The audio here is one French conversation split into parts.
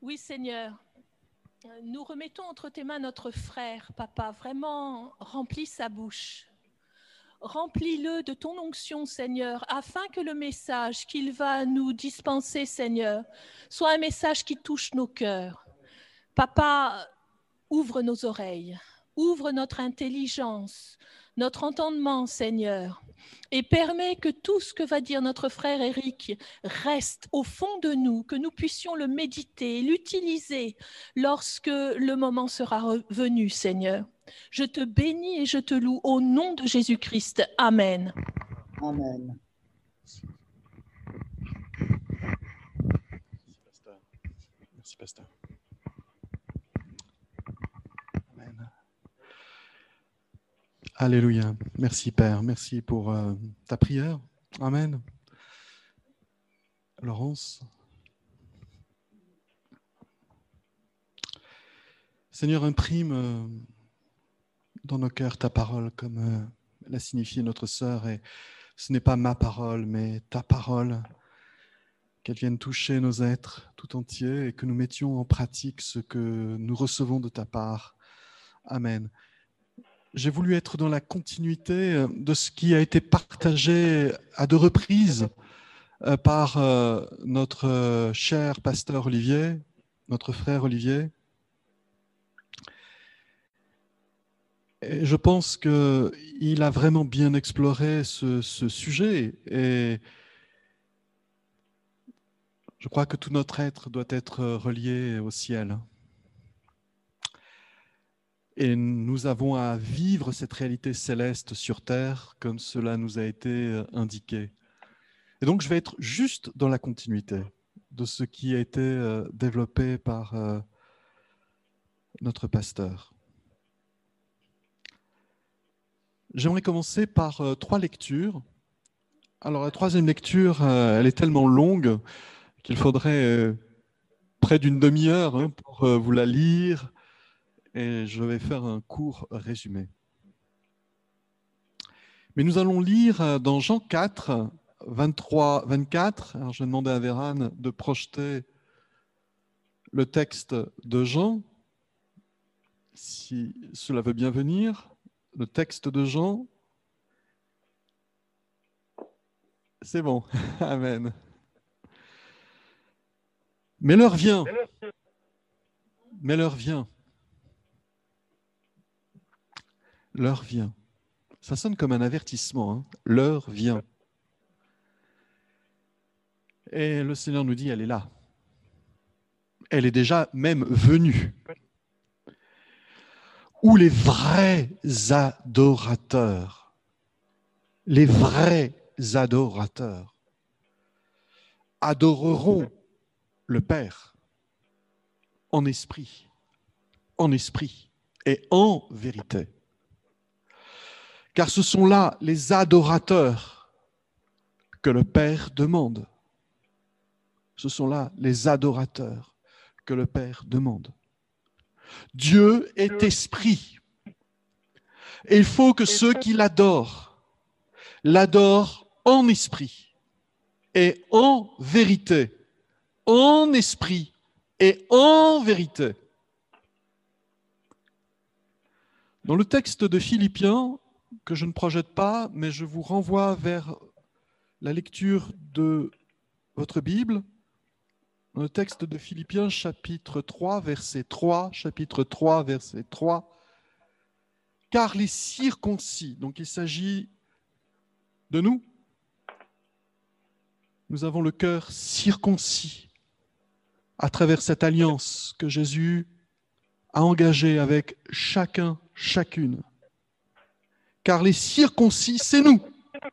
Oui, Seigneur, nous remettons entre tes mains notre frère, Papa. Vraiment, remplis sa bouche. Remplis-le de ton onction, Seigneur, afin que le message qu'il va nous dispenser, Seigneur, soit un message qui touche nos cœurs. Papa, ouvre nos oreilles, ouvre notre intelligence, notre entendement, Seigneur, et permets que tout ce que va dire notre frère Éric reste au fond de nous, que nous puissions le méditer, l'utiliser lorsque le moment sera venu, Seigneur. Je te bénis et je te loue au nom de Jésus-Christ. Amen. Amen. Merci, pasteur. Amen. Alléluia. Merci, Père. Merci pour ta prière. Amen. Laurence. Seigneur, imprime dans nos cœurs ta parole, comme l'a signifié notre sœur. Et ce n'est pas ma parole, mais ta parole. Qu'elle vienne toucher nos êtres tout entiers et que nous mettions en pratique ce que nous recevons de ta part. Amen. J'ai voulu être dans la continuité de ce qui a été partagé à 2 reprises par notre cher pasteur Olivier, notre frère Olivier. Et je pense qu'il a vraiment bien exploré ce sujet et je crois que tout notre être doit être relié au ciel. Et nous avons à vivre cette réalité céleste sur terre comme cela nous a été indiqué. Et donc, je vais être juste dans la continuité de ce qui a été développé par notre pasteur. J'aimerais commencer par 3 lectures. Alors, la 3e lecture, elle est tellement longue qu'il faudrait près d'une demi-heure pour vous la lire. Et je vais faire un court résumé. Mais nous allons lire dans Jean 4, 23, 24. Alors, je vais demander à Vérane de projeter le texte de Jean, si cela veut bien venir. Le texte de Jean. C'est bon. Amen. Mais l'heure vient. Mais l'heure vient. L'heure vient. Ça sonne comme un avertissement. Hein. L'heure vient. Et le Seigneur nous dit, elle est là. Elle est déjà même venue. Où les vrais adorateurs adoreront le Père en esprit et en vérité. Car ce sont là les adorateurs que le Père demande. Ce sont là les adorateurs que le Père demande. Dieu est esprit. Et il faut que ceux qui l'adorent en esprit et en vérité. En esprit et en vérité. Dans le texte de Philippiens, que je ne projette pas, mais je vous renvoie vers la lecture de votre Bible, dans le texte de Philippiens, chapitre 3, verset 3, car les circoncis, donc il s'agit de nous, nous avons le cœur circoncis à travers cette alliance que Jésus a engagée avec chacun, chacune. Car les circoncis, c'est nous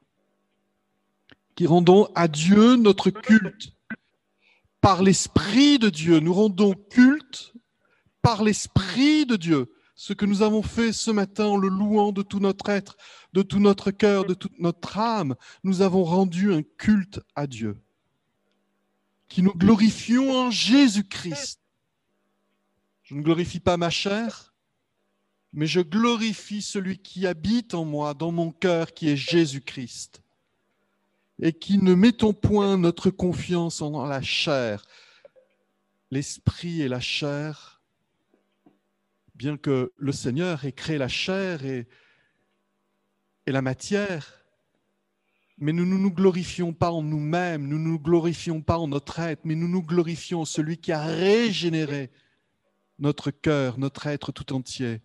qui rendons à Dieu notre culte. Par l'Esprit de Dieu, nous rendons culte par l'Esprit de Dieu. Ce que nous avons fait ce matin en le louant de tout notre être, de tout notre cœur, de toute notre âme, nous avons rendu un culte à Dieu. Qui nous glorifions en Jésus-Christ. Je ne glorifie pas ma chair, mais je glorifie celui qui habite en moi, dans mon cœur, qui est Jésus-Christ. Et qui ne mettons point notre confiance en la chair. l'esprit et la chair, bien que le Seigneur ait créé la chair et la matière, mais nous ne nous glorifions pas en nous-mêmes, nous ne nous glorifions pas en notre être, mais nous nous glorifions en celui qui a régénéré notre cœur, notre être tout entier.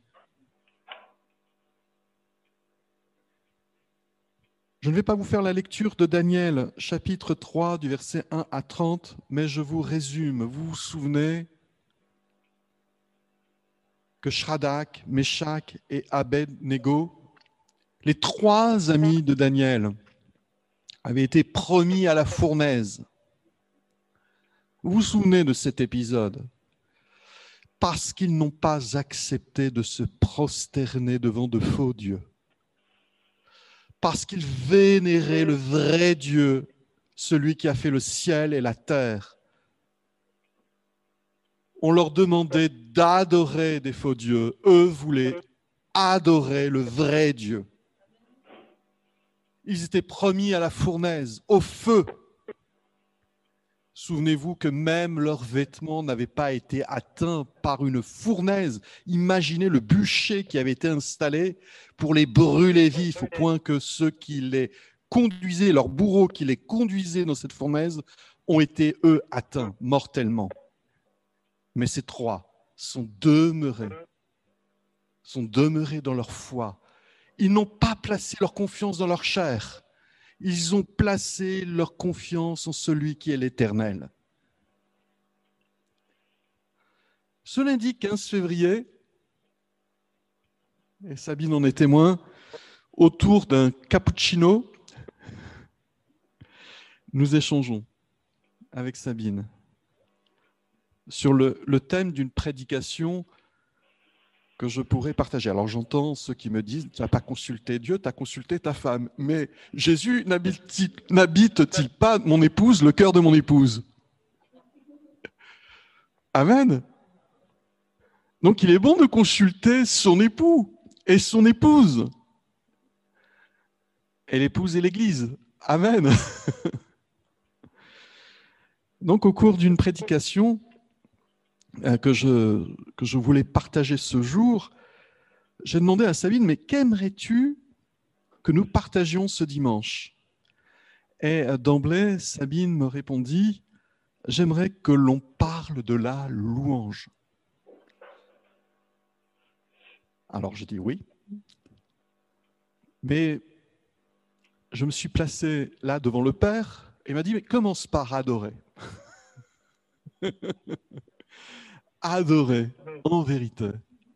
Je ne vais pas vous faire la lecture de Daniel, chapitre 3, du verset 1 à 30, mais je vous résume. Vous vous souvenez que Shadrach, Meshach et Abed-Nego, les trois amis de Daniel, avaient été promis à la fournaise. Vous vous souvenez de cet épisode? Parce qu'ils n'ont pas accepté de se prosterner devant de faux dieux. Parce qu'ils vénéraient le vrai Dieu, celui qui a fait le ciel et la terre. On leur demandait d'adorer des faux dieux. Eux voulaient adorer le vrai Dieu. Ils étaient promis à la fournaise, au feu. Souvenez-vous que même leurs vêtements n'avaient pas été atteints par une fournaise. Imaginez le bûcher qui avait été installé pour les brûler vifs, au point que ceux qui les conduisaient, leurs bourreaux qui les conduisaient dans cette fournaise, ont été, eux, atteints mortellement. Mais ces trois sont demeurés dans leur foi. Ils n'ont pas placé leur confiance dans leur chair. Ils ont placé leur confiance en celui qui est l'Éternel. Ce lundi 15 février, et Sabine en est témoin, autour d'un cappuccino, nous échangeons avec Sabine sur le thème d'une prédication que je pourrais partager. Alors j'entends ceux qui me disent, tu n'as pas consulté Dieu, tu as consulté ta femme. Mais Jésus n'habite-t-il pas mon épouse, le cœur de mon épouse? Amen. Donc il est bon de consulter son époux et son épouse. Et l'épouse et l'Église. Amen. Donc au cours d'une prédication que je voulais partager ce jour, j'ai demandé à Sabine, mais qu'aimerais-tu que nous partagions ce dimanche? Et d'emblée, Sabine me répondit, j'aimerais que l'on parle de la louange. Alors j'ai dit oui, mais je me suis placé là devant le Père et il m'a dit, mais commence par adorer. Adorer, en vérité.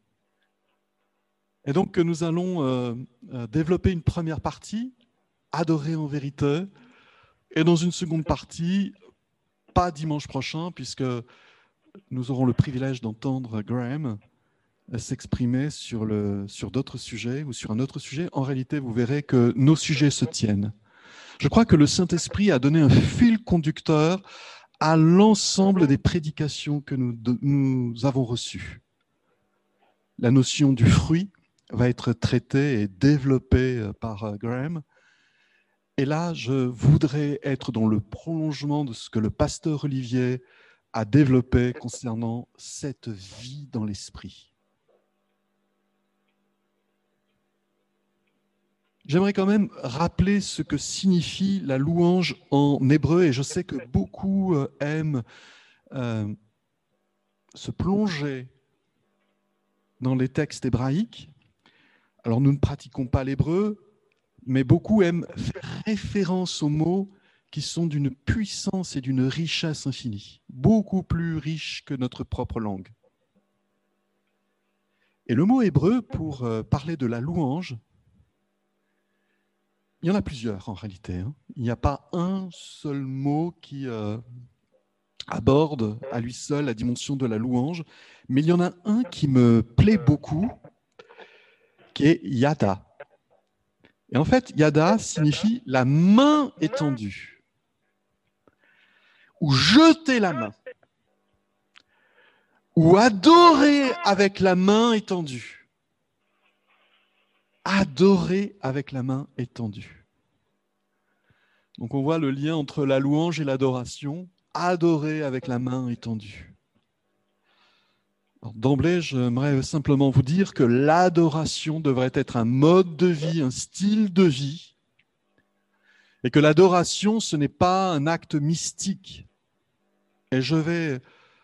Et donc nous allons développer une première partie, adorer en vérité, et dans une seconde partie, pas dimanche prochain, puisque nous aurons le privilège d'entendre Graham s'exprimer sur d'autres sujets ou sur un autre sujet. En réalité, vous verrez que nos sujets se tiennent. Je crois que le Saint-Esprit a donné un fil conducteur à l'ensemble des prédications que nous avons reçues. La notion du fruit va être traitée et développée par Graham. Et là, je voudrais être dans le prolongement de ce que le pasteur Olivier a développé concernant cette vie dans l'esprit. J'aimerais quand même rappeler ce que signifie la louange en hébreu, et je sais que beaucoup aiment se plonger dans les textes hébraïques. Alors nous ne pratiquons pas l'hébreu, mais beaucoup aiment faire référence aux mots qui sont d'une puissance et d'une richesse infinie, beaucoup plus riche que notre propre langue. Et le mot hébreu, pour parler de la louange, il y en a plusieurs en réalité. Il n'y a pas un seul mot qui aborde à lui seul la dimension de la louange, mais il y en a un qui me plaît beaucoup, qui est yada. Et en fait, yada signifie la main étendue, ou jeter la main, ou adorer avec la main étendue. Adorer avec la main étendue. Donc on voit le lien entre la louange et l'adoration. Adorer avec la main étendue. D'emblée, j'aimerais simplement vous dire que l'adoration devrait être un mode de vie, un style de vie, et que l'adoration, ce n'est pas un acte mystique. Et je vais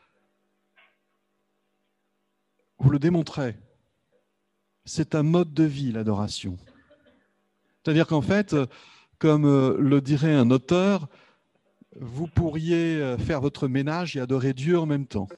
vous le démontrer. C'est un mode de vie, l'adoration. C'est-à-dire qu'en fait, comme le dirait un auteur, vous pourriez faire votre ménage et adorer Dieu en même temps.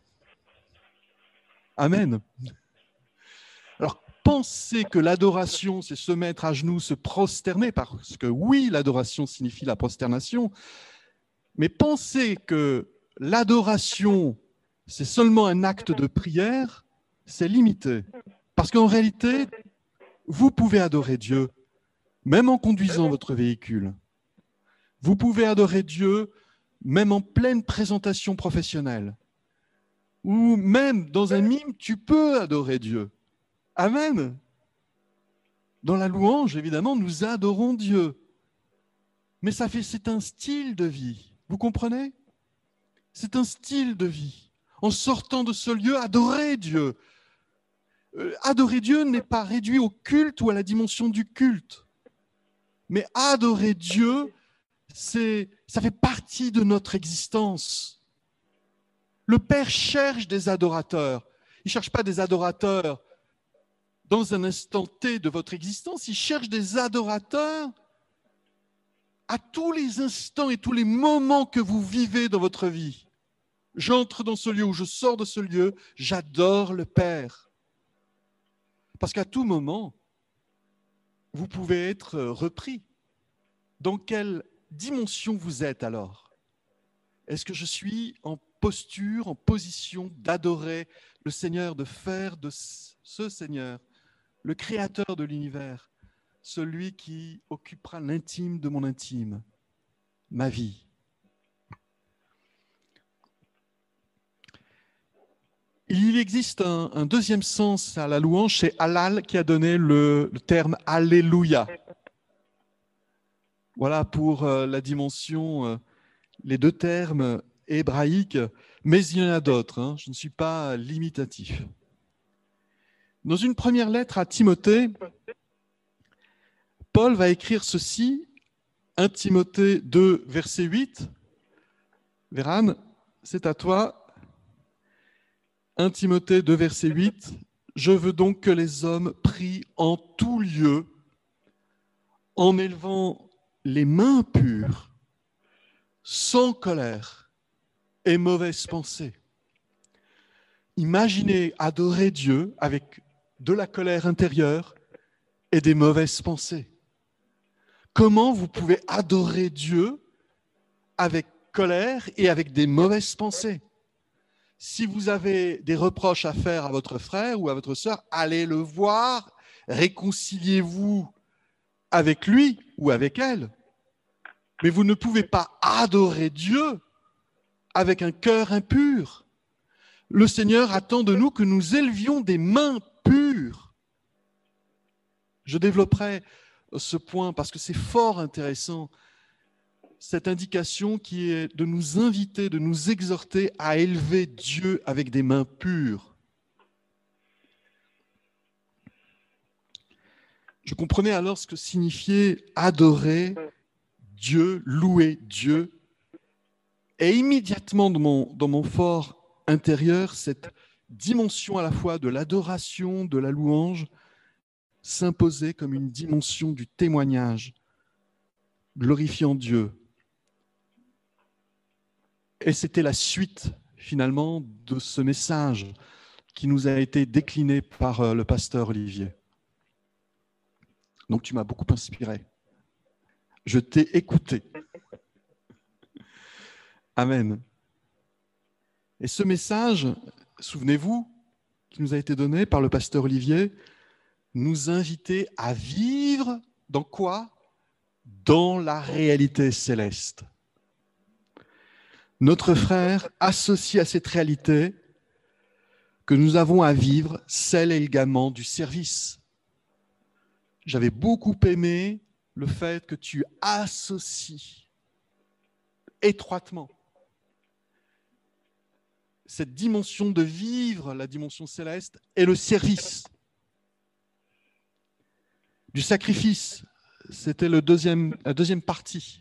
Amen. Alors, penser que l'adoration, c'est se mettre à genoux, se prosterner, parce que oui, l'adoration signifie la prosternation, mais penser que l'adoration, c'est seulement un acte de prière, c'est limité. Parce qu'en réalité, vous pouvez adorer Dieu, même en conduisant votre véhicule. Vous pouvez adorer Dieu, même en pleine présentation professionnelle. Ou même dans un mime, tu peux adorer Dieu. Amen. Dans la louange, évidemment, nous adorons Dieu. Mais c'est un style de vie. Vous comprenez? C'est un style de vie. En sortant de ce lieu, adorer Dieu. Adorer Dieu n'est pas réduit au culte ou à la dimension du culte. Mais adorer Dieu, ça fait partie de notre existence. Le Père cherche des adorateurs. Il ne cherche pas des adorateurs dans un instant T de votre existence. Il cherche des adorateurs à tous les instants et tous les moments que vous vivez dans votre vie. J'entre dans ce lieu ou je sors de ce lieu, j'adore le Père. Parce qu'à tout moment, vous pouvez être repris. Dans quelle dimension vous êtes alors? Est-ce que je suis en posture, en position d'adorer le Seigneur, de faire de ce Seigneur le créateur de l'univers, celui qui occupera l'intime de mon intime, ma vie? Il existe un deuxième sens à la louange, c'est Hallal qui a donné le terme Alléluia. Voilà pour la dimension, les deux termes hébraïques, mais il y en a d'autres, hein, je ne suis pas limitatif. Dans une première lettre à Timothée, Paul va écrire ceci, 1 Timothée 2, verset 8. Véran, c'est à toi. 1 Timothée 2, verset 8. Je veux donc que les hommes prient en tout lieu, en élevant les mains pures, sans colère et mauvaise pensée. Imaginez adorer Dieu avec de la colère intérieure et des mauvaises pensées. Comment vous pouvez adorer Dieu avec colère et avec des mauvaises pensées? Si vous avez des reproches à faire à votre frère ou à votre sœur, allez le voir, réconciliez-vous avec lui ou avec elle. Mais vous ne pouvez pas adorer Dieu avec un cœur impur. Le Seigneur attend de nous que nous élevions des mains pures. Je développerai ce point parce que c'est fort intéressant, cette indication qui est de nous inviter, de nous exhorter à élever Dieu avec des mains pures. Je comprenais alors ce que signifiait adorer Dieu, louer Dieu. Et immédiatement dans mon fort intérieur, cette dimension à la fois de l'adoration, de la louange, s'imposait comme une dimension du témoignage, glorifiant Dieu. Et c'était la suite, finalement, de ce message qui nous a été décliné par le pasteur Olivier. Donc, tu m'as beaucoup inspiré. Je t'ai écouté. Amen. Et ce message, souvenez-vous, qui nous a été donné par le pasteur Olivier, nous invitait à vivre dans quoi? Dans la réalité céleste. Notre frère associe à cette réalité que nous avons à vivre celle également du service. J'avais beaucoup aimé le fait que tu associes étroitement cette dimension de vivre la dimension céleste est le service. Du sacrifice, c'était la deuxième partie.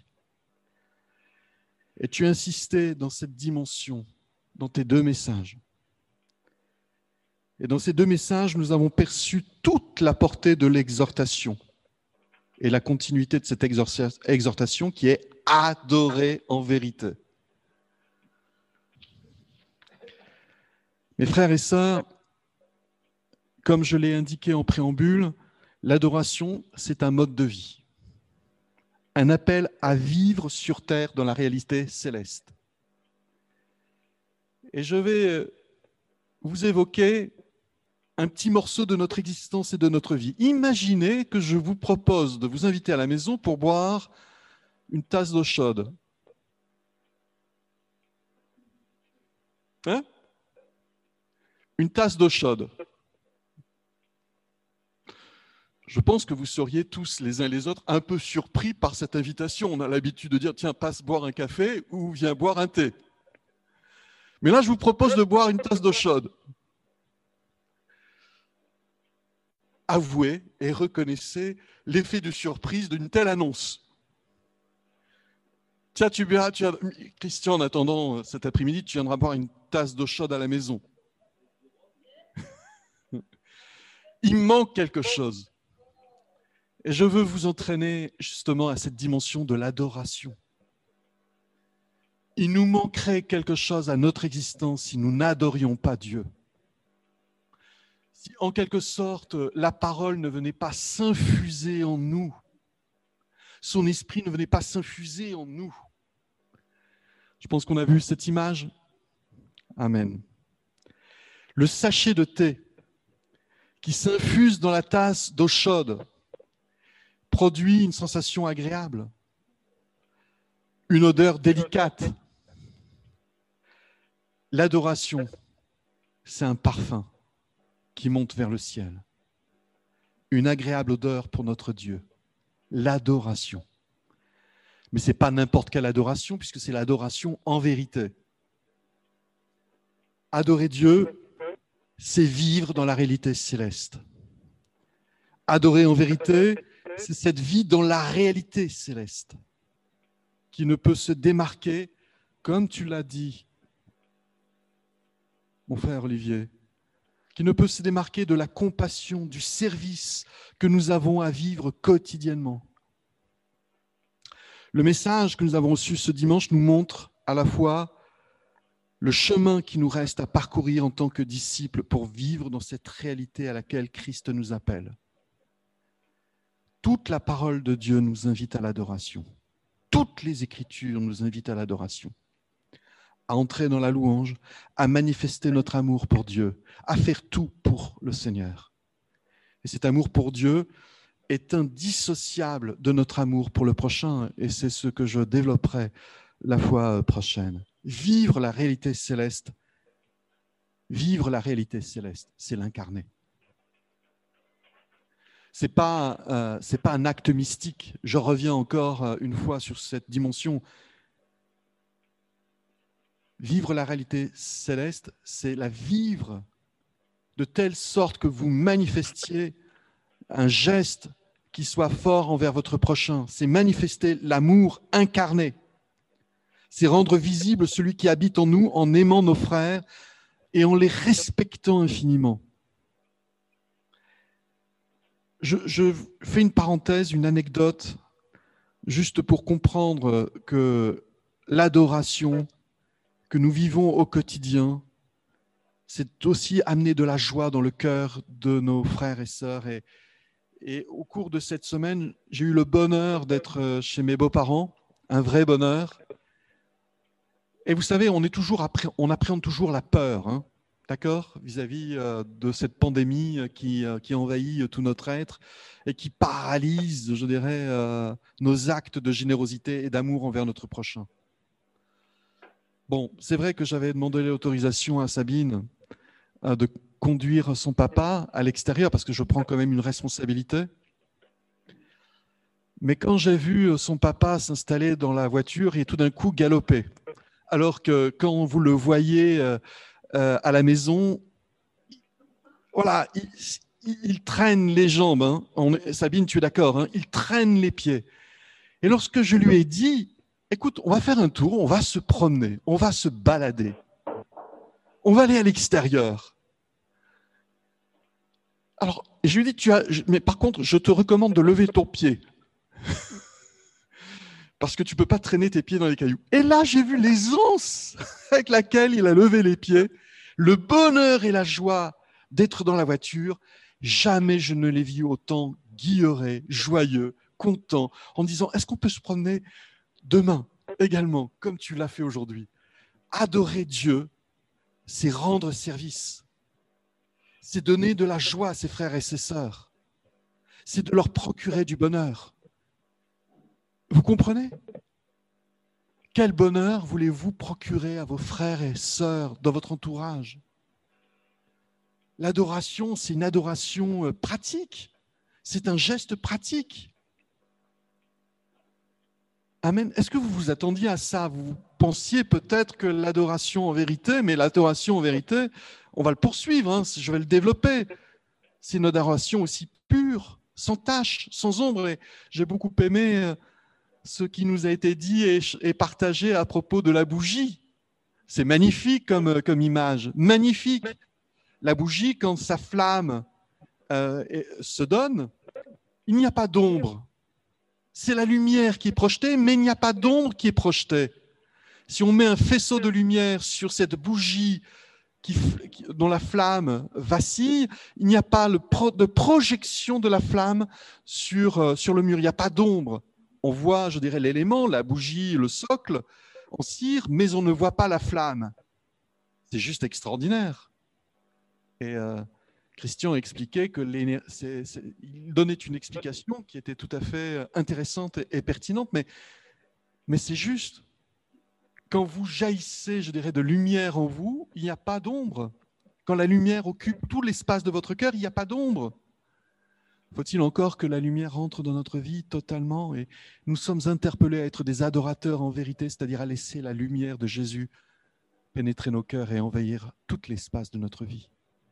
Et tu insistais dans cette dimension, dans tes 2 messages. Et dans ces 2 messages, nous avons perçu toute la portée de l'exhortation et la continuité de cette exhortation qui est adorer en vérité. Mes frères et sœurs, comme je l'ai indiqué en préambule, l'adoration, c'est un mode de vie, un appel à vivre sur terre dans la réalité céleste. Et je vais vous évoquer un petit morceau de notre existence et de notre vie. Imaginez que je vous propose de vous inviter à la maison pour boire une tasse d'eau chaude. Hein? Une tasse d'eau chaude. Je pense que vous seriez tous les uns les autres un peu surpris par cette invitation. On a l'habitude de dire, tiens, passe boire un café ou viens boire un thé. Mais là, je vous propose de boire une tasse d'eau chaude. Avouez et reconnaissez l'effet de surprise d'une telle annonce. Tiens, Christian, en attendant cet après-midi, tu viendras boire une tasse d'eau chaude à la maison. Il manque quelque chose. Et je veux vous entraîner justement à cette dimension de l'adoration. Il nous manquerait quelque chose à notre existence si nous n'adorions pas Dieu. Si en quelque sorte la parole ne venait pas s'infuser en nous, son esprit ne venait pas s'infuser en nous. Je pense qu'on a vu cette image. Amen. Le sachet de thé qui s'infuse dans la tasse d'eau chaude produit une sensation agréable, une odeur délicate. L'adoration, c'est un parfum qui monte vers le ciel. Une agréable odeur pour notre Dieu. L'adoration. Mais ce n'est pas n'importe quelle adoration, puisque c'est l'adoration en vérité. Adorer Dieu, c'est vivre dans la réalité céleste. Adorer en vérité, c'est cette vie dans la réalité céleste, qui ne peut se démarquer, comme tu l'as dit, mon frère Olivier, qui ne peut se démarquer de la compassion, du service que nous avons à vivre quotidiennement. Le message que nous avons reçu ce dimanche nous montre à la fois le chemin qui nous reste à parcourir en tant que disciples pour vivre dans cette réalité à laquelle Christ nous appelle. Toute la parole de Dieu nous invite à l'adoration. Toutes les Écritures nous invitent à l'adoration, à entrer dans la louange, à manifester notre amour pour Dieu, à faire tout pour le Seigneur. Et cet amour pour Dieu est indissociable de notre amour pour le prochain, et c'est ce que je développerai la fois prochaine. Vivre la réalité céleste, c'est l'incarner. C'est pas un acte mystique. Je reviens encore une fois sur cette dimension. Vivre la réalité céleste, c'est la vivre de telle sorte que vous manifestiez un geste qui soit fort envers votre prochain. C'est manifester l'amour incarné. C'est rendre visible celui qui habite en nous en aimant nos frères et en les respectant infiniment. Je fais une parenthèse, une anecdote, juste pour comprendre que l'adoration que nous vivons au quotidien, c'est aussi amener de la joie dans le cœur de nos frères et sœurs. Et au cours de cette semaine, j'ai eu le bonheur d'être chez mes beaux-parents, un vrai bonheur. Et vous savez, on appréhende toujours la peur, hein, d'accord, vis-à-vis de cette pandémie qui envahit tout notre être et qui paralyse, je dirais, nos actes de générosité et d'amour envers notre prochain. Bon, c'est vrai que j'avais demandé l'autorisation à Sabine de conduire son papa à l'extérieur parce que je prends quand même une responsabilité. Mais quand j'ai vu son papa s'installer dans la voiture et tout d'un coup galoper, alors que quand vous le voyez à la maison, voilà, il traîne les jambes. Hein. Sabine, tu es d'accord, hein, il traîne les pieds. Et lorsque je lui ai dit, écoute, on va faire un tour, on va se promener, on va se balader, on va aller à l'extérieur. Alors, je lui ai dit, mais par contre, je te recommande de lever ton pied. Parce que tu ne peux pas traîner tes pieds dans les cailloux. Et là, j'ai vu l'aisance avec laquelle il a levé les pieds, le bonheur et la joie d'être dans la voiture. Jamais je ne l'ai vu autant guilleré, joyeux, content, en disant, est-ce qu'on peut se promener demain également, comme tu l'as fait aujourd'hui? Adorer Dieu, c'est rendre service. C'est donner de la joie à ses frères et ses sœurs. C'est de leur procurer du bonheur. Vous comprenez? Quel bonheur voulez-vous procurer à vos frères et sœurs dans votre entourage? L'adoration, c'est une adoration pratique. C'est un geste pratique. Amen. Est-ce que vous vous attendiez à ça? Vous pensiez peut-être que l'adoration en vérité, mais l'adoration en vérité, on va le poursuivre, hein, je vais le développer. C'est une adoration aussi pure, sans tache, sans ombre. Et j'ai beaucoup aimé ce qui nous a été dit et partagé à propos de la bougie. C'est magnifique comme image, magnifique. La bougie, quand sa flamme se donne, il n'y a pas d'ombre. C'est la lumière qui est projetée, mais il n'y a pas d'ombre qui est projetée. Si on met un faisceau de lumière sur cette bougie dont la flamme vacille, il n'y a pas de projection de la flamme sur le mur. Il n'y a pas d'ombre. On voit, je dirais, l'élément, la bougie, le socle en cire, mais on ne voit pas la flamme. C'est juste extraordinaire. Et Christian expliquait il donnait une explication qui était tout à fait intéressante et pertinente, mais c'est juste. Quand vous jaillissez, je dirais, de lumière en vous, il n'y a pas d'ombre. Quand la lumière occupe tout l'espace de votre cœur, il n'y a pas d'ombre. Faut-il encore que la lumière entre dans notre vie totalement? Et nous sommes interpellés à être des adorateurs en vérité, c'est-à-dire à laisser la lumière de Jésus pénétrer nos cœurs et envahir tout l'espace de notre vie.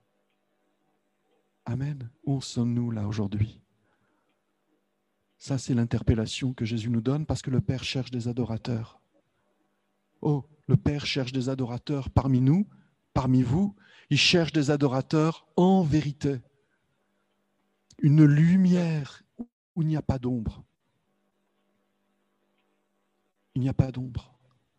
Amen. Où sommes-nous là aujourd'hui? Ça, c'est l'interpellation que Jésus nous donne parce que le Père cherche des adorateurs. Oh, le Père cherche des adorateurs parmi nous, parmi vous. Il cherche des adorateurs en vérité. Une lumière où il n'y a pas d'ombre. Il n'y a pas d'ombre.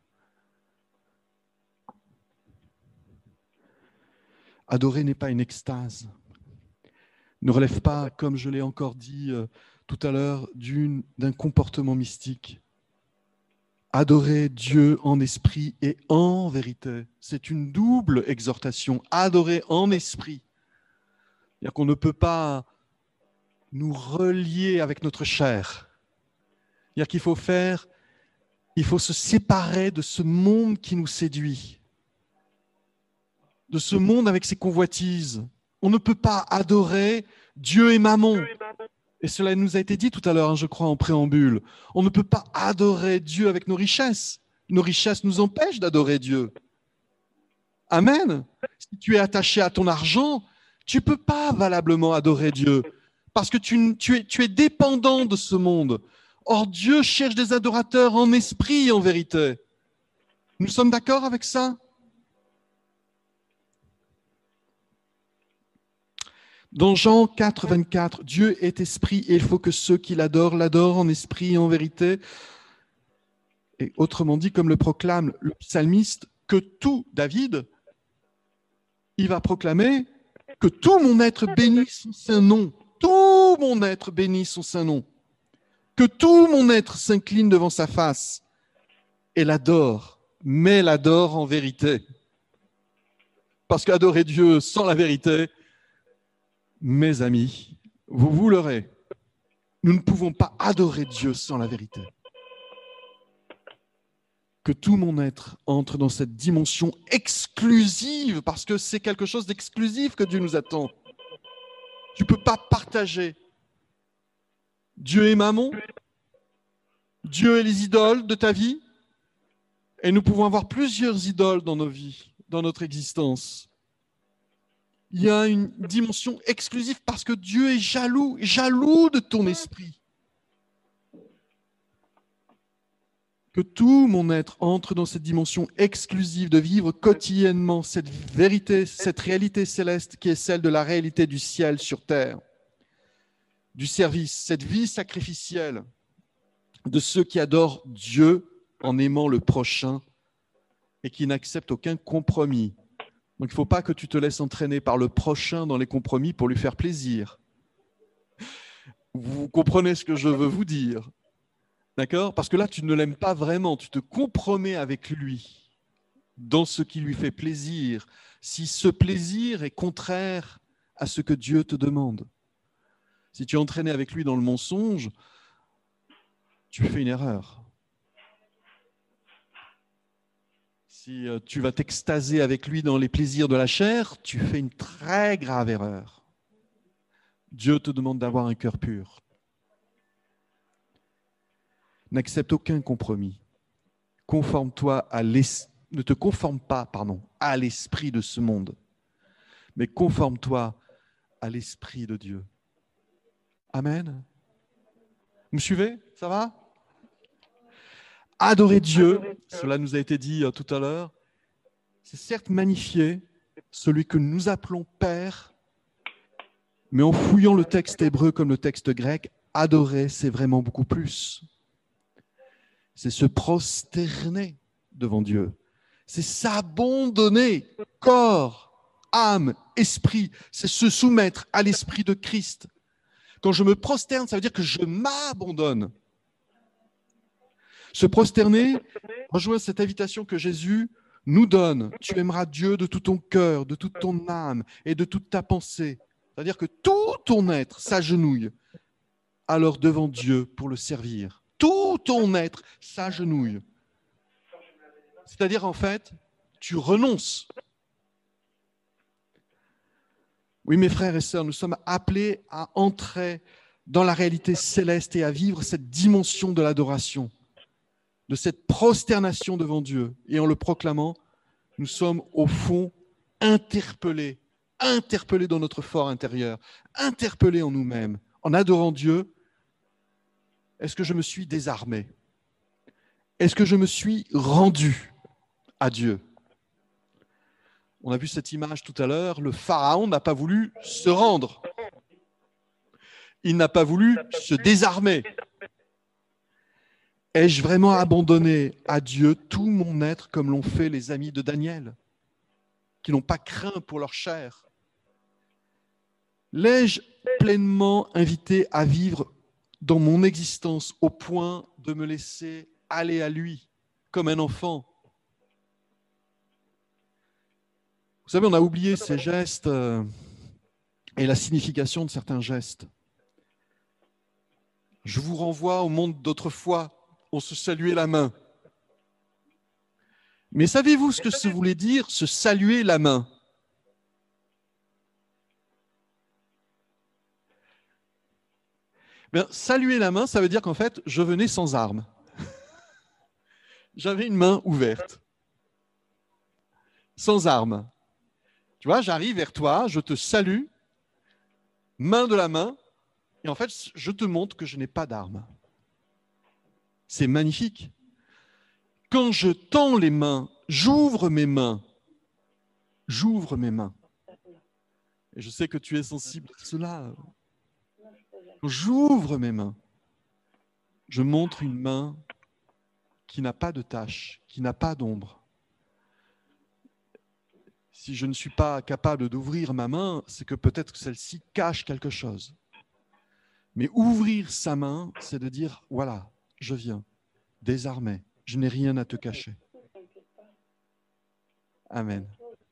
Adorer n'est pas une extase. Ne relève pas, comme je l'ai encore dit tout à l'heure, d'un comportement mystique. Adorer Dieu en esprit et en vérité. C'est une double exhortation. Adorer en esprit. C'est-à-dire qu'on ne peut pas nous relier avec notre chair. C'est-à-dire il faut se séparer de ce monde qui nous séduit, de ce monde avec ses convoitises. On ne peut pas adorer Dieu et Mammon. Et cela nous a été dit tout à l'heure, je crois, en préambule. On ne peut pas adorer Dieu avec nos richesses. Nos richesses nous empêchent d'adorer Dieu. Amen. Si tu es attaché à ton argent, tu ne peux pas valablement adorer Dieu parce que tu es dépendant de ce monde. Or, Dieu cherche des adorateurs en esprit et en vérité. Nous sommes d'accord avec ça? Dans Jean 4, 24, Dieu est esprit et il faut que ceux qui l'adorent en esprit et en vérité. Et autrement dit, comme le proclame le psalmiste, que tout, David, il va proclamer que tout mon être bénisse son saint nom. Tout mon être bénisse son saint nom. Que tout mon être s'incline devant sa face et l'adore, mais l'adore en vérité. Parce qu'adorer Dieu sans la vérité, mes amis, vous l'aurez. Nous ne pouvons pas adorer Dieu sans la vérité. Que tout mon être entre dans cette dimension exclusive, parce que c'est quelque chose d'exclusif que Dieu nous attend. Tu ne peux pas partager Dieu et Mammon, Dieu et les idoles de ta vie, et nous pouvons avoir plusieurs idoles dans nos vies, dans notre existence. Il y a une dimension exclusive parce que Dieu est jaloux de ton esprit. Que tout mon être entre dans cette dimension exclusive de vivre quotidiennement cette vérité, cette réalité céleste qui est celle de la réalité du ciel sur terre, du service, cette vie sacrificielle de ceux qui adorent Dieu en aimant le prochain et qui n'acceptent aucun compromis. Donc, il ne faut pas que tu te laisses entraîner par le prochain dans les compromis pour lui faire plaisir. Vous comprenez ce que je veux vous dire? D'accord? Parce que là, tu ne l'aimes pas vraiment. Tu te compromets avec lui dans ce qui lui fait plaisir. Si ce plaisir est contraire à ce que Dieu te demande. Si tu es entraîné avec lui dans le mensonge, tu fais une erreur. Si tu vas t'extasier avec lui dans les plaisirs de la chair, tu fais une très grave erreur. Dieu te demande d'avoir un cœur pur. N'accepte aucun compromis. Ne te conforme pas, à l'esprit de ce monde, mais conforme-toi à l'esprit de Dieu. Amen. Vous me suivez? Ça va? Adorer Dieu, cela nous a été dit tout à l'heure, c'est certes magnifier celui que nous appelons Père, mais en fouillant le texte hébreu comme le texte grec, adorer, c'est vraiment beaucoup plus. C'est se prosterner devant Dieu. C'est s'abandonner, corps, âme, esprit. C'est se soumettre à l'esprit de Christ. Quand je me prosterne, ça veut dire que je m'abandonne. Se prosterner rejoint cette invitation que Jésus nous donne. Tu aimeras Dieu de tout ton cœur, de toute ton âme et de toute ta pensée. C'est-à-dire que tout ton être s'agenouille alors devant Dieu pour le servir. Tout ton être s'agenouille. C'est-à-dire, en fait, tu renonces. Oui, mes frères et sœurs, nous sommes appelés à entrer dans la réalité céleste et à vivre cette dimension de l'adoration, de cette prosternation devant Dieu. Et en le proclamant, nous sommes au fond interpellés dans notre fort intérieur, interpellés en nous-mêmes. En adorant Dieu, est-ce que je me suis désarmé? Est-ce que je me suis rendu à Dieu? On a vu cette image tout à l'heure, le pharaon n'a pas voulu se rendre. Il n'a pas voulu se désarmer. Ai-je vraiment abandonné à Dieu tout mon être comme l'ont fait les amis de Daniel, qui n'ont pas craint pour leur chair? L'ai-je pleinement invité à vivre dans mon existence au point de me laisser aller à lui comme un enfant? Vous savez, on a oublié ces gestes et la signification de certains gestes. Je vous renvoie au monde d'autrefois. On se saluait la main. Mais savez-vous ce que ça voulait dire, se saluer la main? Bien, saluer la main, ça veut dire qu'en fait, je venais sans armes. J'avais une main ouverte, sans armes. Tu vois, j'arrive vers toi, je te salue, main de la main, et en fait, je te montre que je n'ai pas d'armes. C'est magnifique. Quand je tends les mains, j'ouvre mes mains. Et je sais que tu es sensible à cela. Quand j'ouvre mes mains, je montre une main qui n'a pas de tache, qui n'a pas d'ombre. Si je ne suis pas capable d'ouvrir ma main, c'est que peut-être que celle-ci cache quelque chose. Mais ouvrir sa main, c'est de dire, voilà, je viens, désarmé, je n'ai rien à te cacher. Amen.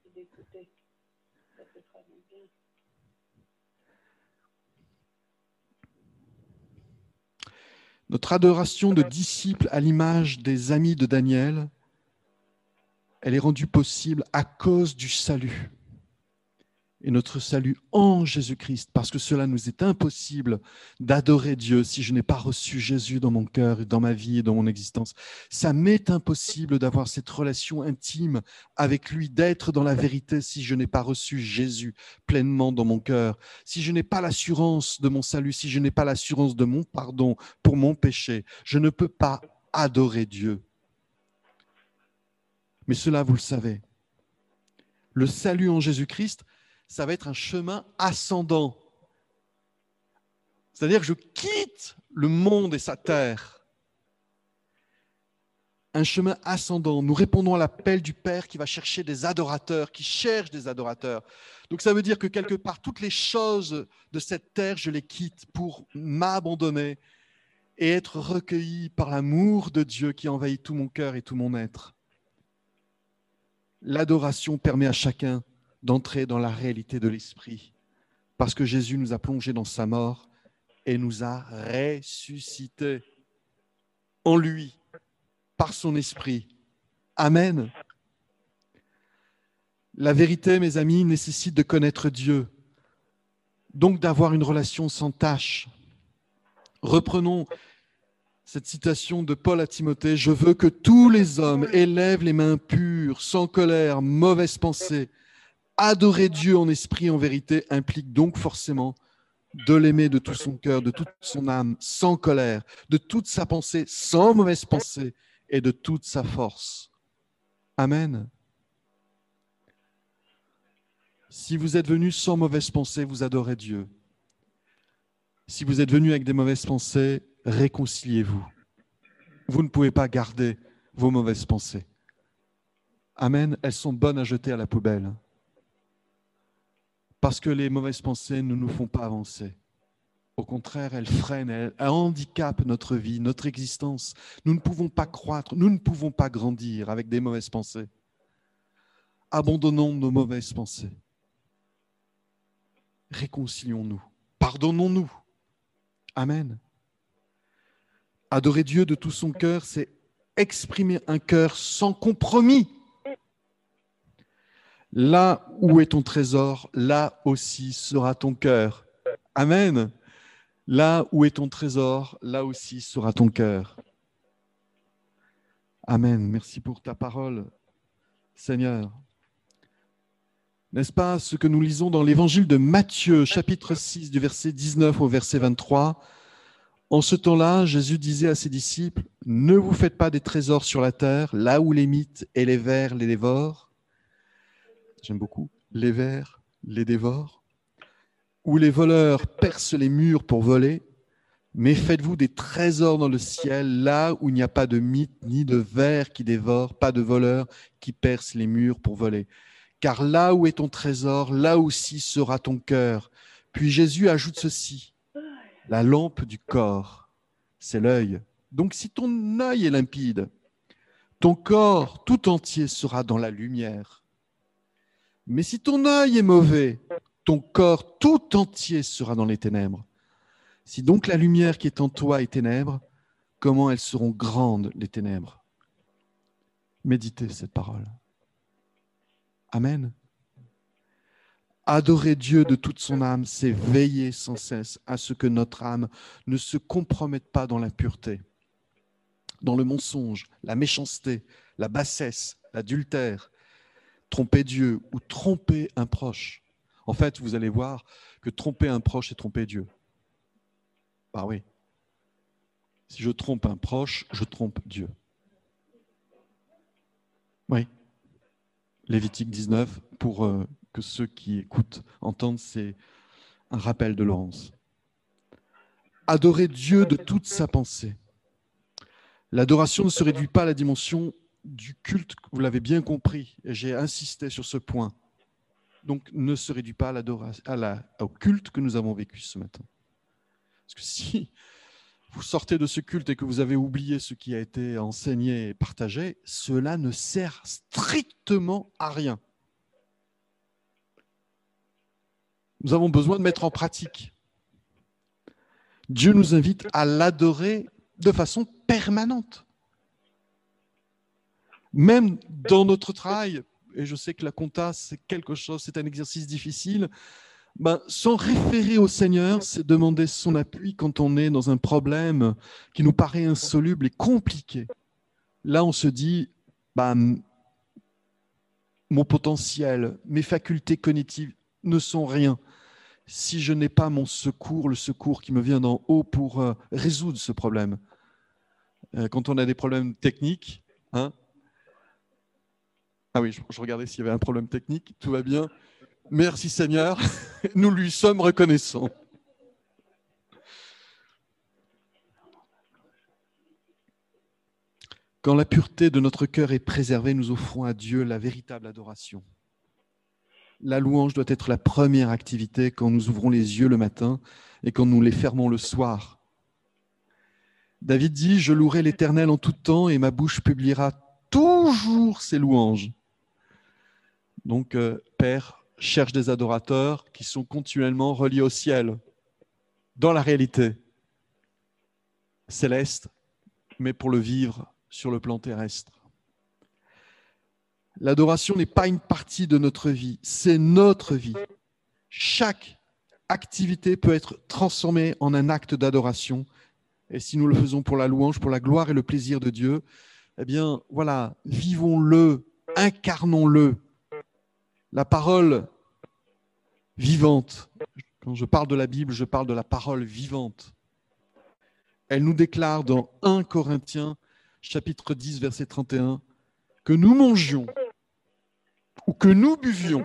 Notre adoration de disciples à l'image des amis de Daniel, elle est rendue possible à cause du salut. et notre salut en Jésus-Christ, parce que cela nous est impossible d'adorer Dieu si je n'ai pas reçu Jésus dans mon cœur, dans ma vie et dans mon existence. Ça m'est impossible d'avoir cette relation intime avec lui, d'être dans la vérité si je n'ai pas reçu Jésus pleinement dans mon cœur, si je n'ai pas l'assurance de mon salut, si je n'ai pas l'assurance de mon pardon pour mon péché. Je ne peux pas adorer Dieu. Mais cela, vous le savez. Le salut en Jésus-Christ, ça va être un chemin ascendant. C'est-à-dire que je quitte le monde et sa terre. Un chemin ascendant. Nous répondons à l'appel du Père qui va chercher des adorateurs, qui cherche des adorateurs. Donc ça veut dire que quelque part, toutes les choses de cette terre, je les quitte pour m'abandonner et être recueilli par l'amour de Dieu qui envahit tout mon cœur et tout mon être. L'adoration permet à chacun d'entrer dans la réalité de l'esprit, parce que Jésus nous a plongés dans sa mort et nous a ressuscités en lui, par son esprit. Amen. La vérité, mes amis, nécessite de connaître Dieu, donc d'avoir une relation sans tache. Reprenons cette citation de Paul à Timothée, « Je veux que tous les hommes élèvent les mains pures, sans colère, mauvaise pensée. » Adorer Dieu en esprit et en vérité implique donc forcément de l'aimer de tout son cœur, de toute son âme, sans colère, de toute sa pensée, sans mauvaise pensée, et de toute sa force. Amen. Si vous êtes venu sans mauvaise pensée, vous adorez Dieu. Si vous êtes venu avec des mauvaises pensées, réconciliez-vous. Vous ne pouvez pas garder vos mauvaises pensées. Amen. Elles sont bonnes à jeter à la poubelle. Parce que les mauvaises pensées ne nous font pas avancer. Au contraire, elles freinent, elles handicapent notre vie, notre existence. Nous ne pouvons pas croître, nous ne pouvons pas grandir avec des mauvaises pensées. Abandonnons nos mauvaises pensées. Réconcilions-nous. Pardonnons-nous. Amen. Adorer Dieu de tout son cœur, c'est exprimer un cœur sans compromis. Là où est ton trésor, là aussi sera ton cœur. Amen. Là où est ton trésor, là aussi sera ton cœur. Amen. Merci pour ta parole, Seigneur. N'est-ce pas ce que nous lisons dans l'évangile de Matthieu, chapitre 6, du verset 19 au verset 23. En ce temps-là, Jésus disait à ses disciples, « Ne vous faites pas des trésors sur la terre, là où les mythes et les vers les dévorent. » J'aime beaucoup. Les vers les dévorent. Où les voleurs percent les murs pour voler. Mais faites-vous des trésors dans le ciel, là où il n'y a pas de mythes ni de vers qui dévorent, pas de voleurs qui percent les murs pour voler. Car là où est ton trésor, là aussi sera ton cœur. Puis Jésus ajoute ceci. La lampe du corps, c'est l'œil. Donc si ton œil est limpide, ton corps tout entier sera dans la lumière. Mais si ton œil est mauvais, ton corps tout entier sera dans les ténèbres. Si donc la lumière qui est en toi est ténèbres, comment elles seront grandes, les ténèbres? Méditez cette parole. Amen. Adorer Dieu de toute son âme, c'est veiller sans cesse à ce que notre âme ne se compromette pas dans l'impureté, dans le mensonge, la méchanceté, la bassesse, l'adultère, tromper Dieu ou tromper un proche. En fait, vous allez voir que tromper un proche, c'est tromper Dieu. Ah oui. Si je trompe un proche, je trompe Dieu. Oui. Lévitique 19, pour que ceux qui écoutent entendent, c'est un rappel de Laurence. Adorer Dieu de toute sa pensée. L'adoration ne se réduit pas à la dimension du culte, vous l'avez bien compris, et j'ai insisté sur ce point. Donc, ne se réduit pas au culte que nous avons vécu ce matin. Parce que si vous sortez de ce culte et que vous avez oublié ce qui a été enseigné et partagé, cela ne sert strictement à rien. Nous avons besoin de mettre en pratique. Dieu nous invite à l'adorer de façon permanente. Même dans notre travail, et je sais que la compta, c'est quelque chose, c'est un exercice difficile, s'en référer au Seigneur, c'est demander son appui quand on est dans un problème qui nous paraît insoluble et compliqué. Là, on se dit, mon potentiel, mes facultés cognitives ne sont rien si je n'ai pas mon secours, le secours qui me vient d'en haut pour résoudre ce problème. Quand on a des problèmes techniques, hein. Ah oui, je regardais s'il y avait un problème technique, tout va bien. Merci Seigneur, nous lui sommes reconnaissants. Quand la pureté de notre cœur est préservée, nous offrons à Dieu la véritable adoration. La louange doit être la première activité quand nous ouvrons les yeux le matin et quand nous les fermons le soir. David dit « Je louerai l'Éternel en tout temps et ma bouche publiera toujours ses louanges. » Donc, Père cherche des adorateurs qui sont continuellement reliés au ciel, dans la réalité céleste, mais pour le vivre sur le plan terrestre. L'adoration n'est pas une partie de notre vie, c'est notre vie. Chaque activité peut être transformée en un acte d'adoration. Et si nous le faisons pour la louange, pour la gloire et le plaisir de Dieu, eh bien, voilà, vivons-le, incarnons-le. La parole vivante, quand je parle de la Bible, je parle de la parole vivante. Elle nous déclare dans 1 Corinthiens, chapitre 10, verset 31, que nous mangions ou que nous buvions.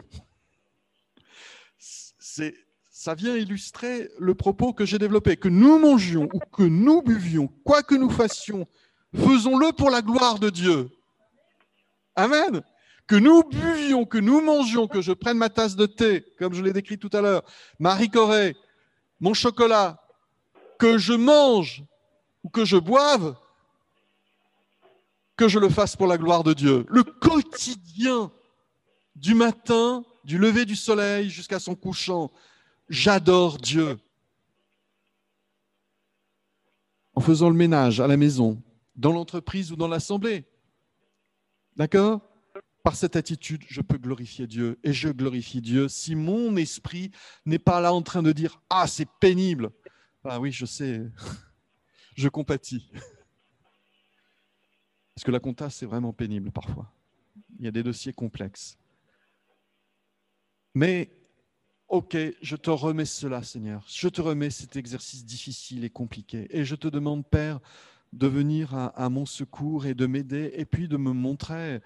Ça vient illustrer le propos que j'ai développé, que nous mangions ou que nous buvions, quoi que nous fassions, faisons-le pour la gloire de Dieu. Amen. Que nous buvions, que nous mangions, que je prenne ma tasse de thé, comme je l'ai décrit tout à l'heure, Marie Corée, mon chocolat, que je mange ou que je boive, que je le fasse pour la gloire de Dieu. Le quotidien, du matin, du lever du soleil jusqu'à son couchant, j'adore Dieu. En faisant le ménage à la maison, dans l'entreprise ou dans l'assemblée. D'accord ? Par cette attitude, je peux glorifier Dieu et je glorifie Dieu si mon esprit n'est pas là en train de dire « Ah, c'est pénible !» Ah oui, je sais, je compatis. Parce que la compta, c'est vraiment pénible parfois. Il y a des dossiers complexes. Mais, ok, je te remets cela, Seigneur. Je te remets cet exercice difficile et compliqué. Et je te demande, Père, de venir à mon secours et de m'aider et puis de me montrer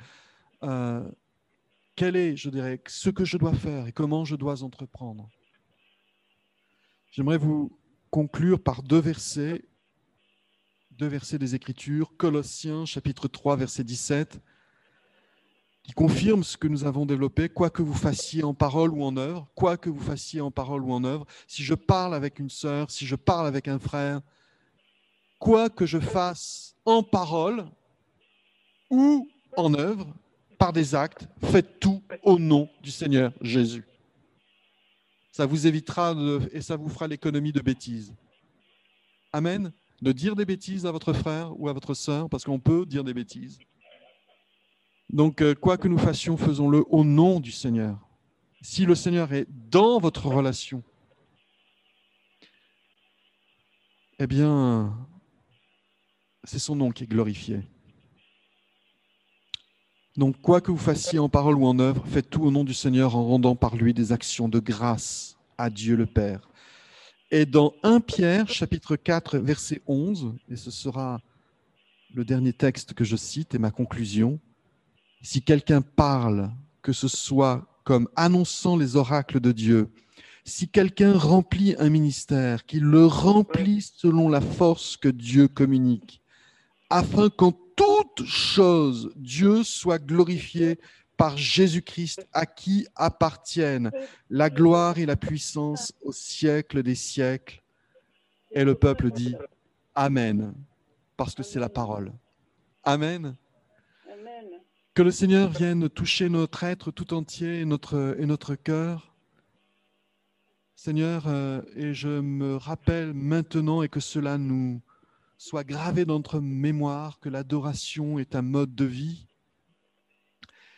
quel est, je dirais, ce que je dois faire et comment je dois entreprendre. J'aimerais vous conclure par deux versets des Écritures, Colossiens, chapitre 3, verset 17, qui confirment ce que nous avons développé, quoi que vous fassiez en parole ou en œuvre, quoi que vous fassiez en parole ou en œuvre, si je parle avec une sœur, si je parle avec un frère, quoi que je fasse en parole ou en œuvre, par des actes, faites tout au nom du Seigneur Jésus. Ça vous évitera et ça vous fera l'économie de bêtises. Amen. De dire des bêtises à votre frère ou à votre sœur, parce qu'on peut dire des bêtises. Donc, quoi que nous fassions, faisons-le au nom du Seigneur. Si le Seigneur est dans votre relation, eh bien, c'est son nom qui est glorifié. Donc, quoi que vous fassiez en parole ou en œuvre, faites tout au nom du Seigneur en rendant par lui des actions de grâce à Dieu le Père. Et dans 1 Pierre, chapitre 4, verset 11, et ce sera le dernier texte que je cite et ma conclusion, si quelqu'un parle, que ce soit comme annonçant les oracles de Dieu, si quelqu'un remplit un ministère, qu'il le remplisse selon la force que Dieu communique, afin qu'en toute chose, Dieu soit glorifié par Jésus-Christ, à qui appartiennent la gloire et la puissance au siècle des siècles. Et le peuple dit Amen, parce que c'est la parole. Amen. Amen. Que le Seigneur vienne toucher notre être tout entier et notre cœur. Seigneur, et je me rappelle maintenant et que cela nous soit gravé dans notre mémoire, que l'adoration est un mode de vie.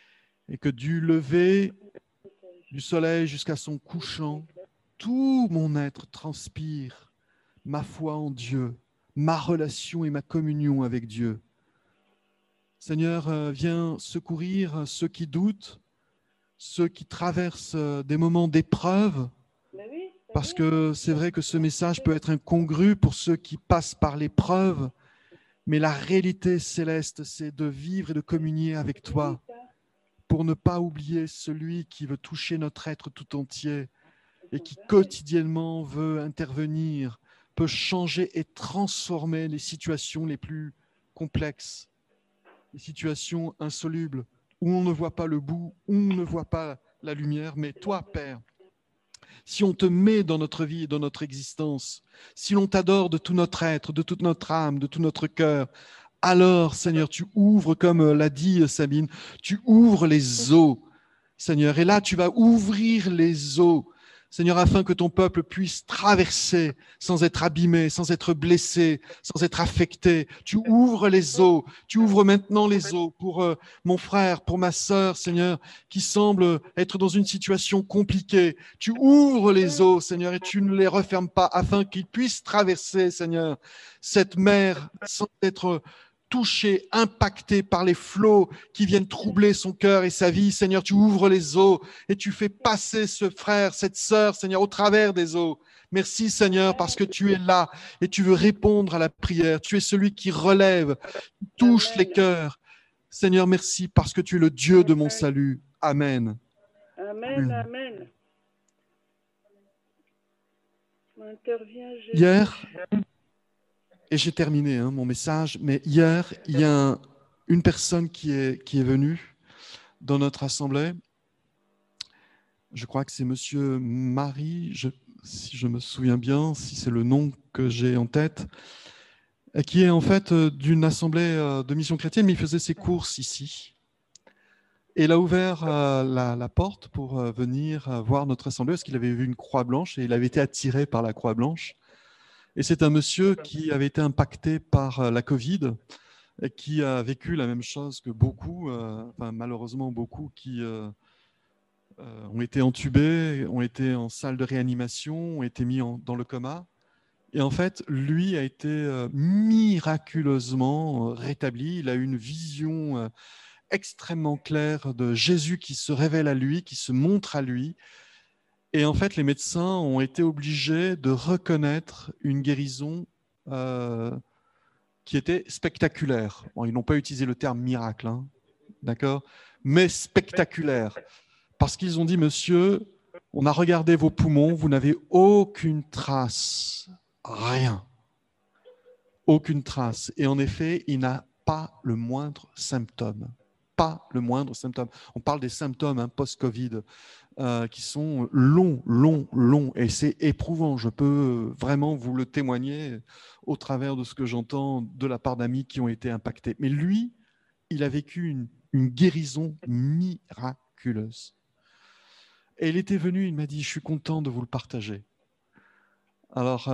et que du lever du soleil jusqu'à son couchant, tout mon être transpire ma foi en Dieu, ma relation et ma communion avec Dieu. Seigneur, viens secourir ceux qui doutent, ceux qui traversent des moments d'épreuve, parce que c'est vrai que ce message peut être incongru pour ceux qui passent par l'épreuve, mais la réalité céleste, c'est de vivre et de communier avec toi pour ne pas oublier celui qui veut toucher notre être tout entier et qui quotidiennement veut intervenir, peut changer et transformer les situations les plus complexes, les situations insolubles, où on ne voit pas le bout, où on ne voit pas la lumière. Mais toi, Père, si on te met dans notre vie et dans notre existence, si l'on t'adore de tout notre être, de toute notre âme, de tout notre cœur, alors, Seigneur, tu ouvres, comme l'a dit Sabine, tu ouvres les eaux, Seigneur. Et là, tu vas ouvrir les eaux, Seigneur, afin que ton peuple puisse traverser sans être abîmé, sans être blessé, sans être affecté. Tu ouvres les eaux, tu ouvres maintenant les eaux pour mon frère, pour ma sœur, Seigneur, qui semble être dans une situation compliquée. Tu ouvres les eaux, Seigneur, et tu ne les refermes pas afin qu'ils puissent traverser, Seigneur, cette mer sans être touché, impacté par les flots qui viennent troubler son cœur et sa vie. Seigneur, tu ouvres les eaux et tu fais passer ce frère, cette sœur, Seigneur, au travers des eaux. Merci, Seigneur, parce que tu es là et tu veux répondre à la prière. Tu es celui qui relève, qui touche les cœurs. Seigneur, merci parce que tu es le Dieu de mon salut. Amen. Amen, amen. Hier, et j'ai terminé mon message, mais hier, il y a une personne qui est venue dans notre assemblée. Je crois que c'est Monsieur Marie, si je me souviens bien, si c'est le nom que j'ai en tête, qui est en fait d'une assemblée de mission chrétienne, mais il faisait ses courses ici. Et il a ouvert la porte pour venir voir notre assemblée, parce qu'il avait vu une croix blanche et il avait été attiré par la croix blanche. Et c'est un monsieur qui avait été impacté par la Covid et qui a vécu la même chose que beaucoup, enfin malheureusement beaucoup qui ont été entubés, ont été en salle de réanimation, ont été mis dans le coma. Et en fait, lui a été miraculeusement rétabli. Il a eu une vision extrêmement claire de Jésus qui se révèle à lui, qui se montre à lui. Et en fait, les médecins ont été obligés de reconnaître une guérison qui était spectaculaire. Bon, ils n'ont pas utilisé le terme miracle, hein, d'accord, mais spectaculaire. Parce qu'ils ont dit, monsieur, on a regardé vos poumons, vous n'avez aucune trace, rien, aucune trace. Et en effet, il n'a pas le moindre symptôme. Pas le moindre symptôme. On parle des symptômes post-Covid qui sont longs. Et c'est éprouvant. Je peux vraiment vous le témoigner au travers de ce que j'entends de la part d'amis qui ont été impactés. Mais lui, il a vécu une guérison miraculeuse. Et il était venu, il m'a dit, je suis content de vous le partager. Alors,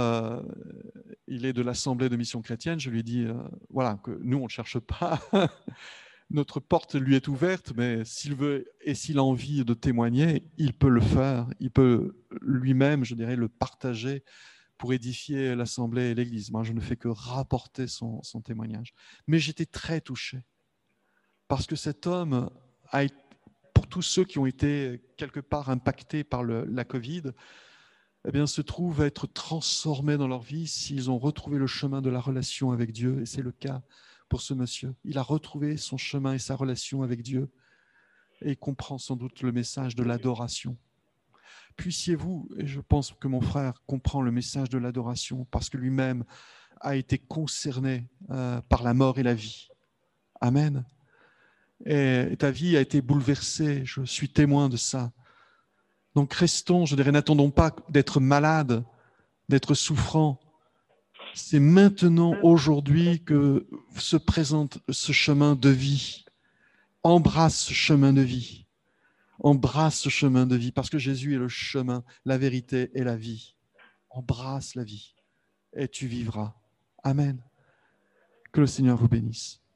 il est de l'Assemblée de mission chrétienne. Je lui ai dit, voilà, que nous, on ne cherche pas. Notre porte lui est ouverte, mais s'il veut et s'il a envie de témoigner, il peut le faire. Il peut lui-même, je dirais, le partager pour édifier l'Assemblée et l'Église. Moi, je ne fais que rapporter son témoignage. Mais j'étais très touché parce que cet homme a été, pour tous ceux qui ont été quelque part impactés par la Covid, eh bien, se trouvent à être transformés dans leur vie s'ils ont retrouvé le chemin de la relation avec Dieu. Et c'est le cas pour ce monsieur. Il a retrouvé son chemin et sa relation avec Dieu et il comprend sans doute le message de l'adoration. Puissiez-vous, et je pense que mon frère comprend le message de l'adoration parce que lui-même a été concerné par la mort et la vie. Amen. Et ta vie a été bouleversée, je suis témoin de ça. Donc restons, je dirais, n'attendons pas d'être malades, d'être souffrants. C'est maintenant, aujourd'hui, que se présente ce chemin de vie. Embrasse ce chemin de vie. Embrasse ce chemin de vie, parce que Jésus est le chemin, la vérité et la vie. Embrasse la vie et tu vivras. Amen. Que le Seigneur vous bénisse.